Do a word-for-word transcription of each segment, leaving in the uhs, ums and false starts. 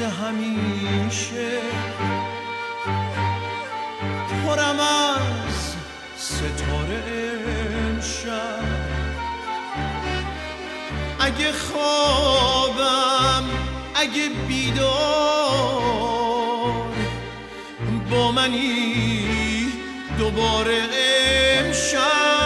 همیشه پرم از ستاره امشب. اگه خوابم اگه بیدار با منی دوباره امشب.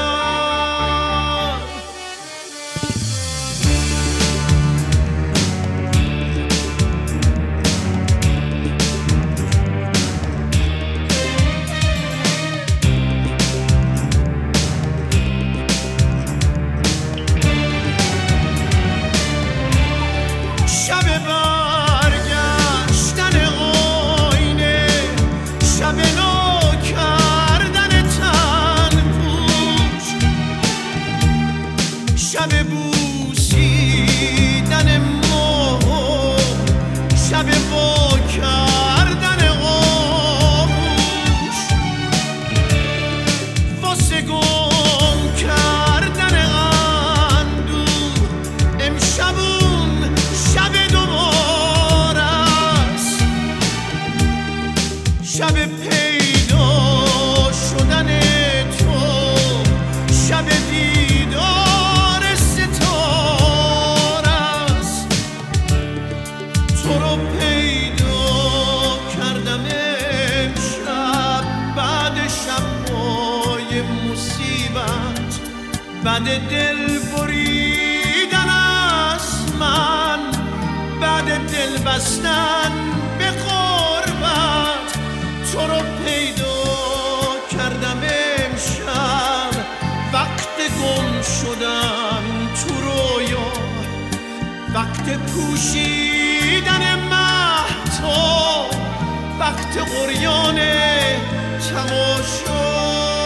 بعد دل بریدن از من، بعد دل بستن به قربت، تو رو پیدا کردم امشب. وقت گم شدن تو رویا، وقت پوشیدن مهتاب، وقت قریان تماشا.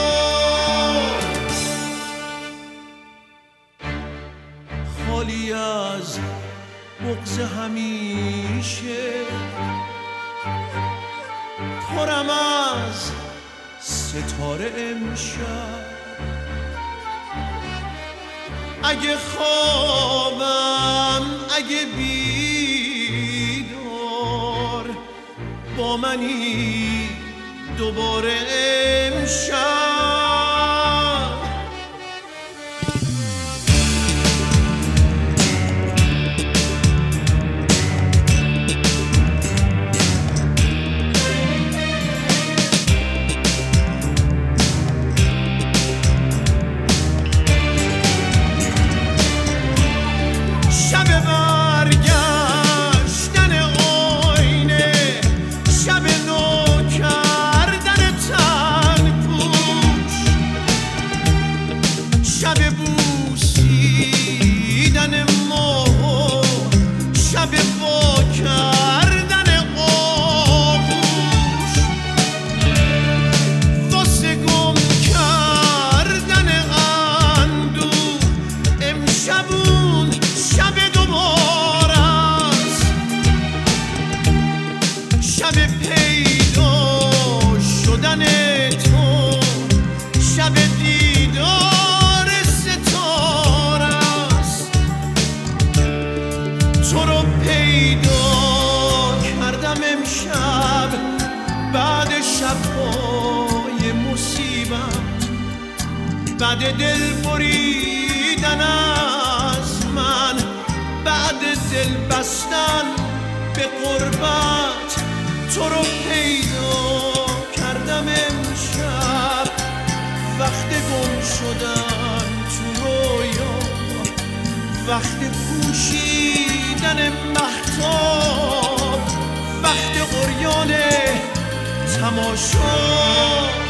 خالی از بغض همیشه پرم از ستاره امشب. اگه خوابم اگه بیدار با منی دوباره امشب. بعد دل بریدن از من، بعد دل بستن به قربت، تو رو پیدا کردم امشب. وقت گم شدن تو رویا، وقت پوشیدن مهتاب، وقت قریان تماشا.